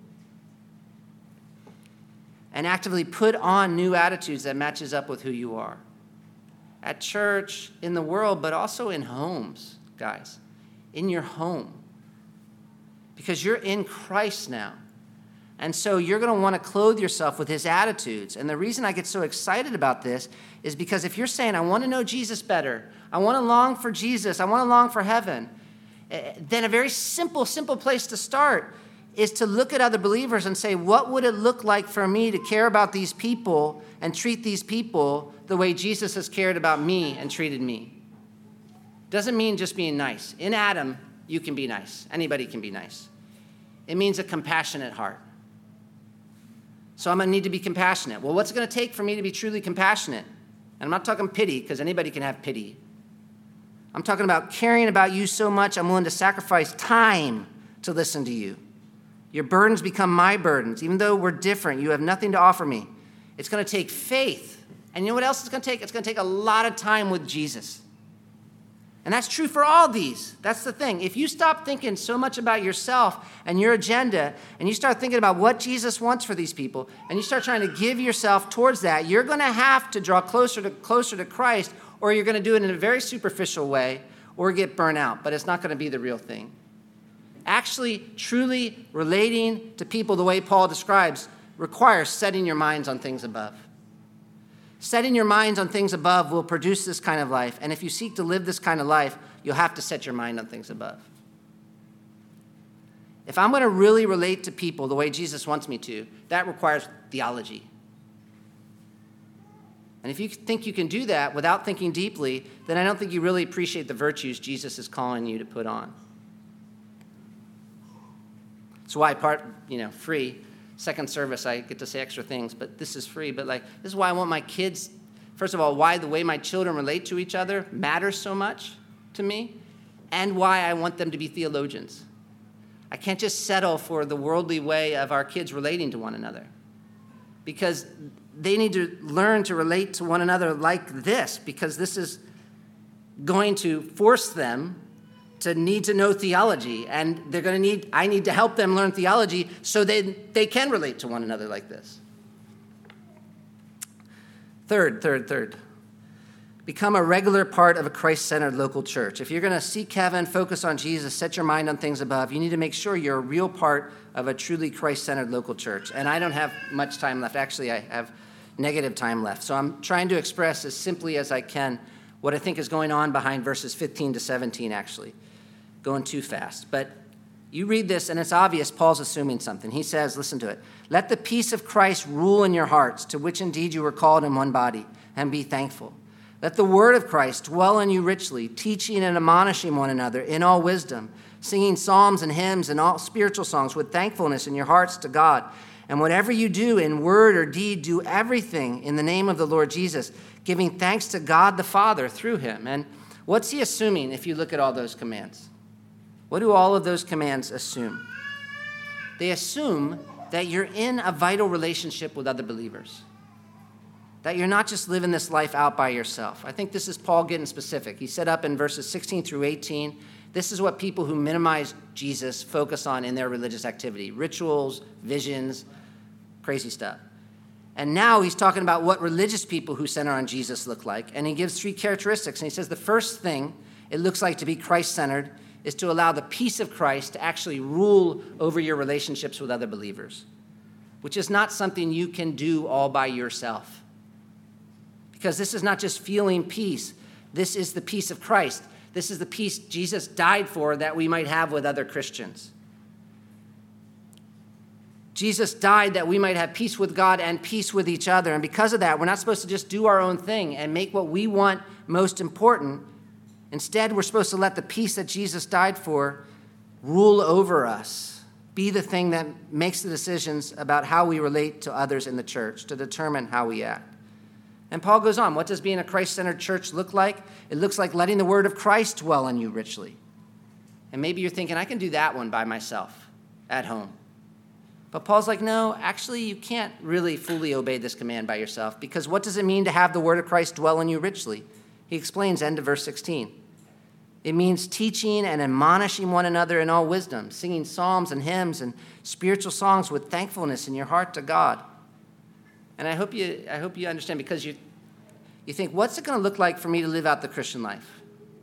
and actively put on new attitudes that matches up with who you are. At church, in the world, but also in homes, guys, in your home. Because you're in Christ now. And so you're going to want to clothe yourself with his attitudes. And the reason I get so excited about this is because if you're saying, I want to know Jesus better, I want to long for Jesus, I want to long for heaven, then a very simple, simple place to start is to look at other believers and say, what would it look like for me to care about these people and treat these people the way Jesus has cared about me and treated me? Doesn't mean just being nice. In Adam, you can be nice. Anybody can be nice. It means a compassionate heart. So I'm going to need to be compassionate. Well, what's it going to take for me to be truly compassionate? And I'm not talking pity, because anybody can have pity. I'm talking about caring about you so much I'm willing to sacrifice time to listen to you. Your burdens become my burdens. Even though we're different, you have nothing to offer me. It's going to take faith. And you know what else it's going to take? It's going to take a lot of time with Jesus. And that's true for all these. That's the thing. If you stop thinking so much about yourself and your agenda, and you start thinking about what Jesus wants for these people, and you start trying to give yourself towards that, you're going to have to draw closer to closer to Christ, or you're going to do it in a very superficial way, or get burnt out. But it's not going to be the real thing. Actually, truly relating to people the way Paul describes requires setting your minds on things above. Setting your minds on things above will produce this kind of life. And if you seek to live this kind of life, you'll have to set your mind on things above. If I'm going to really relate to people the way Jesus wants me to, that requires theology. And if you think you can do that without thinking deeply, then I don't think you really appreciate the virtues Jesus is calling you to put on. That's why part, you know, free. Second service, I get to say extra things, but this is free. But like, this is why I want my kids, first of all, why the way my children relate to each other matters so much to me, and why I want them to be theologians. I can't just settle for the worldly way of our kids relating to one another, because they need to learn to relate to one another like this, because this is going to force them to need to know theology, and they're going to need, I need to help them learn theology so they, they can relate to one another like this. Third, third, third, become a regular part of a Christ-centered local church. If you're going to seek heaven, focus on Jesus, set your mind on things above, you need to make sure you're a real part of a truly Christ-centered local church. And I don't have much time left. Actually, I have negative time left. So I'm trying to express as simply as I can what I think is going on behind verses fifteen to seventeen, actually. Going too fast. But you read this, and it's obvious Paul's assuming something. He says, listen to it, let the peace of Christ rule in your hearts, to which indeed you were called in one body, and be thankful. Let the word of Christ dwell in you richly, teaching and admonishing one another in all wisdom, singing psalms and hymns and all spiritual songs with thankfulness in your hearts to God. And whatever you do in word or deed, do everything in the name of the Lord Jesus, giving thanks to God the Father through him. And what's he assuming if you look at all those commands? What do all of those commands assume? They assume that you're in a vital relationship with other believers, that you're not just living this life out by yourself. I think this is Paul getting specific. He said up in verses sixteen through eighteen, this is what people who minimize Jesus focus on in their religious activity: rituals, visions, crazy stuff. And now he's talking about what religious people who center on Jesus look like. And he gives three characteristics. And he says the first thing it looks like to be Christ-centered is to allow the peace of Christ to actually rule over your relationships with other believers, which is not something you can do all by yourself. Because this is not just feeling peace. This is the peace of Christ. This is the peace Jesus died for that we might have with other Christians. Jesus died that we might have peace with God and peace with each other. And because of that, we're not supposed to just do our own thing and make what we want most important. Instead, we're supposed to let the peace that Jesus died for rule over us, be the thing that makes the decisions about how we relate to others in the church, to determine how we act. And Paul goes on, what does being a Christ-centered church look like? It looks like letting the word of Christ dwell in you richly. And maybe you're thinking, I can do that one by myself at home. But Paul's like, no, actually, you can't really fully obey this command by yourself, because what does it mean to have the word of Christ dwell in you richly? He explains, end of verse sixteen. It means teaching and admonishing one another in all wisdom, singing psalms and hymns and spiritual songs with thankfulness in your heart to God. And I hope you, I hope you understand, because you, you think, what's it going to look like for me to live out the Christian life?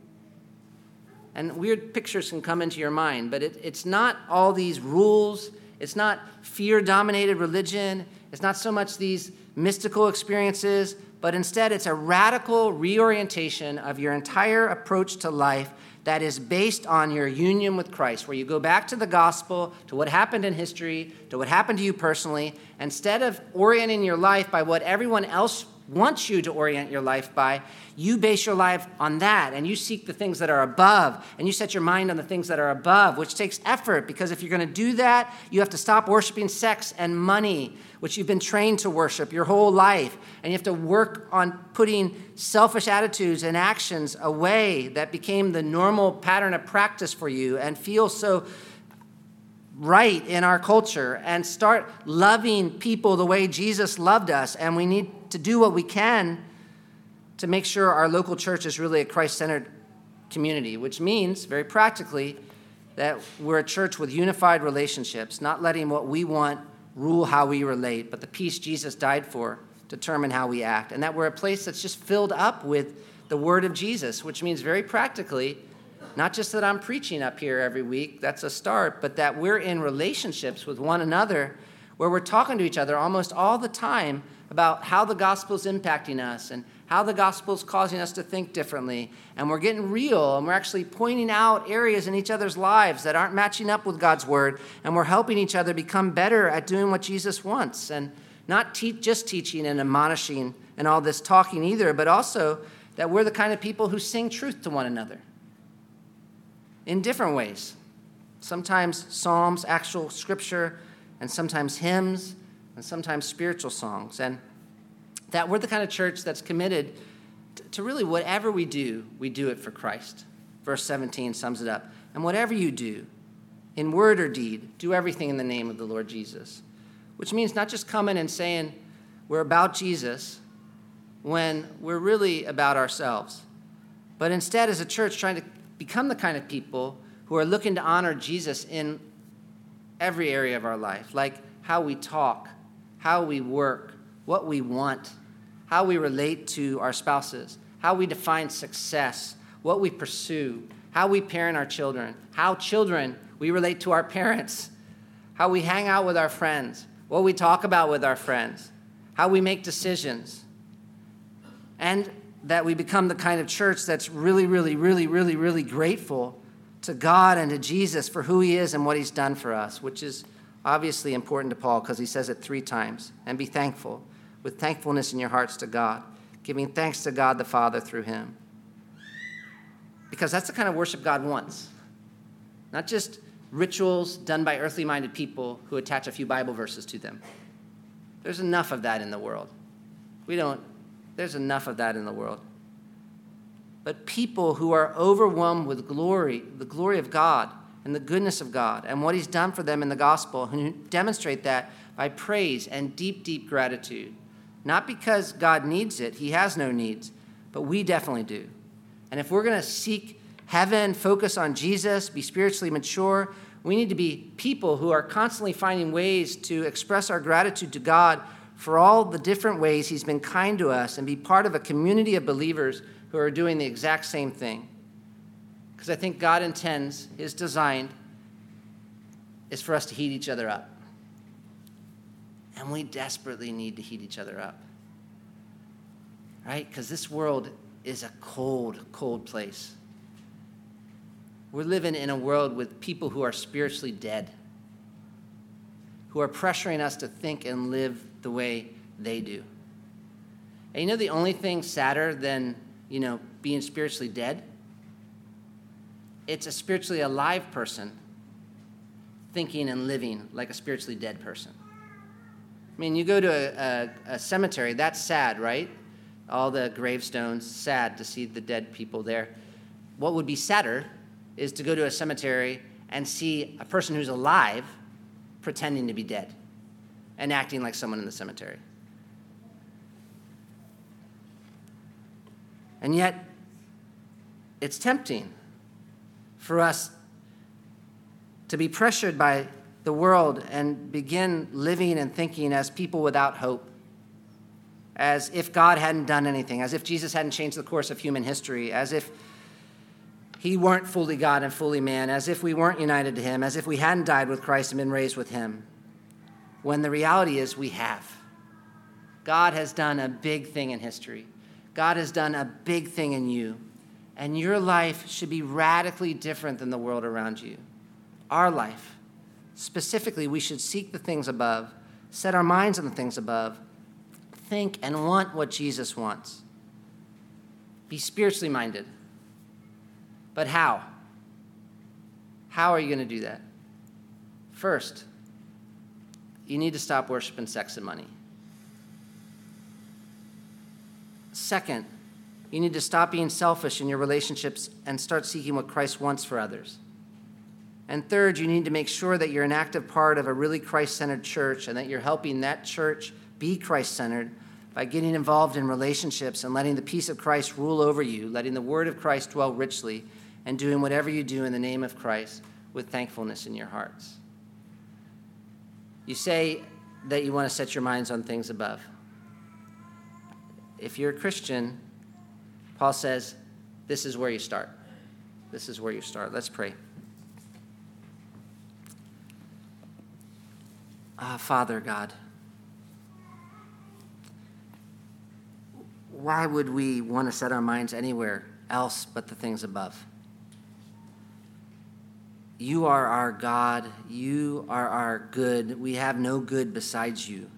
And weird pictures can come into your mind, but it, it's not all these rules. It's not fear-dominated religion. It's not so much these mystical experiences, but instead it's a radical reorientation of your entire approach to life that is based on your union with Christ, where you go back to the gospel, to what happened in history, to what happened to you personally. Instead of orienting your life by what everyone else wants you to orient your life by, you base your life on that, and you seek the things that are above, and you set your mind on the things that are above, which takes effort, because if you're going to do that, you have to stop worshiping sex and money, which you've been trained to worship your whole life, and you have to work on putting selfish attitudes and actions away that became the normal pattern of practice for you and feel so right in our culture, and start loving people the way Jesus loved us. And we need to do what we can to make sure our local church is really a Christ-centered community, which means, very practically, that we're a church with unified relationships, not letting what we want rule how we relate, but the peace Jesus died for determine how we act. And that we're a place that's just filled up with the word of Jesus, which means very practically, not just that I'm preaching up here every week, that's a start, but that we're in relationships with one another where we're talking to each other almost all the time about how the gospel's impacting us and how the gospel's causing us to think differently. And we're getting real, and we're actually pointing out areas in each other's lives that aren't matching up with God's word, and we're helping each other become better at doing what Jesus wants, and not te- just teaching and admonishing and all this talking either, but also that we're the kind of people who sing truth to one another in different ways. Sometimes psalms, actual scripture, and sometimes hymns, and sometimes spiritual songs. And that we're the kind of church that's committed to really whatever we do, we do it for Christ. Verse seventeen sums it up. And whatever you do, in word or deed, do everything in the name of the Lord Jesus. Which means not just coming and saying we're about Jesus when we're really about ourselves, but instead as a church trying to become the kind of people who are looking to honor Jesus in every area of our life, like how we talk, how we work, what we want, how we relate to our spouses, how we define success, what we pursue, how we parent our children, how children we relate to our parents, how we hang out with our friends, what we talk about with our friends, how we make decisions, and that we become the kind of church that's really, really, really, really, really grateful to God and to Jesus for who he is and what he's done for us, which is obviously important to Paul because he says it three times. And be thankful, with thankfulness in your hearts to God, giving thanks to God the Father through him. Because that's the kind of worship God wants. Not just rituals done by earthly-minded people who attach a few Bible verses to them. There's enough of that in the world. We don't, there's enough of that in the world. But people who are overwhelmed with glory, the glory of God and the goodness of God and what he's done for them in the gospel, who demonstrate that by praise and deep, deep gratitude. Not because God needs it, he has no needs, but we definitely do. And if we're going to seek heaven, focus on Jesus, be spiritually mature, we need to be people who are constantly finding ways to express our gratitude to God for all the different ways he's been kind to us, and be part of a community of believers who are doing the exact same thing. Because I think God intends, his design is for us to heat each other up. And we desperately need to heat each other up. Right? Because this world is a cold, cold place. We're living in a world with people who are spiritually dead, who are pressuring us to think and live the way they do. And you know the only thing sadder than, you know, being spiritually dead? It's a spiritually alive person thinking and living like a spiritually dead person. I mean, you go to a, a, a cemetery, that's sad, right? all the gravestones, sad to see the dead people there. What would be sadder is to go to a cemetery and see a person who's alive pretending to be dead and acting like someone in the cemetery. And yet, it's tempting for us to be pressured by the world and begin living and thinking as people without hope, as if God hadn't done anything, as if Jesus hadn't changed the course of human history, as if he weren't fully God and fully man, as if we weren't united to him, as if we hadn't died with Christ and been raised with him, when the reality is we have. God has done a big thing in history. God has done a big thing in you, and your life should be radically different than the world around you. Our life, specifically, we should seek the things above, set our minds on the things above, think and want what Jesus wants. Be spiritually minded. But how? How are you going to do that? First, you need to stop worshiping sex and money. Second, you need to stop being selfish in your relationships and start seeking what Christ wants for others. And third, you need to make sure that you're an active part of a really Christ-centered church and that you're helping that church be Christ-centered by getting involved in relationships and letting the peace of Christ rule over you, letting the word of Christ dwell richly, and doing whatever you do in the name of Christ with thankfulness in your hearts. You say that you want to set your minds on things above. If you're a Christian, Paul says, this is where you start. This is where you start. Let's pray. Ah, Father God, why would we want to set our minds anywhere else but the things above? You are our God. You are our good. We have no good besides you.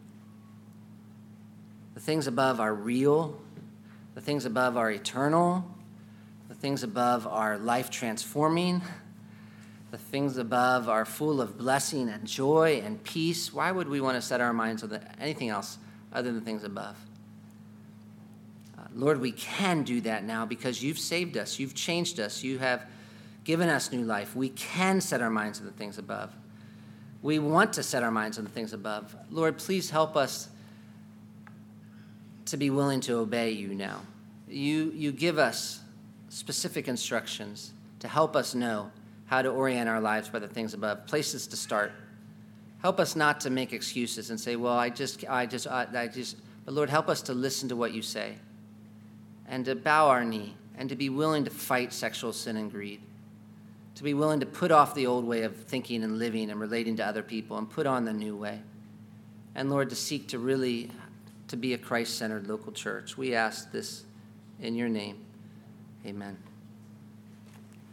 The things above are real. The things above are eternal. The things above are life-transforming. The things above are full of blessing and joy and peace. Why would we want to set our minds on anything else other than things above? Uh, Lord, we can do that now because you've saved us. You've changed us. You have given us new life. We can set our minds on the things above. We want to set our minds on the things above. Lord, please help us to be willing to obey you now. You, you give us specific instructions to help us know how to orient our lives by the things above, places to start. Help us not to make excuses and say, well, I just, I just, I, I just, but Lord, help us to listen to what you say and to bow our knee and to be willing to fight sexual sin and greed, to be willing to put off the old way of thinking and living and relating to other people and put on the new way. And Lord, to seek to really, to be a Christ-centered local church. We ask this in your name. Amen.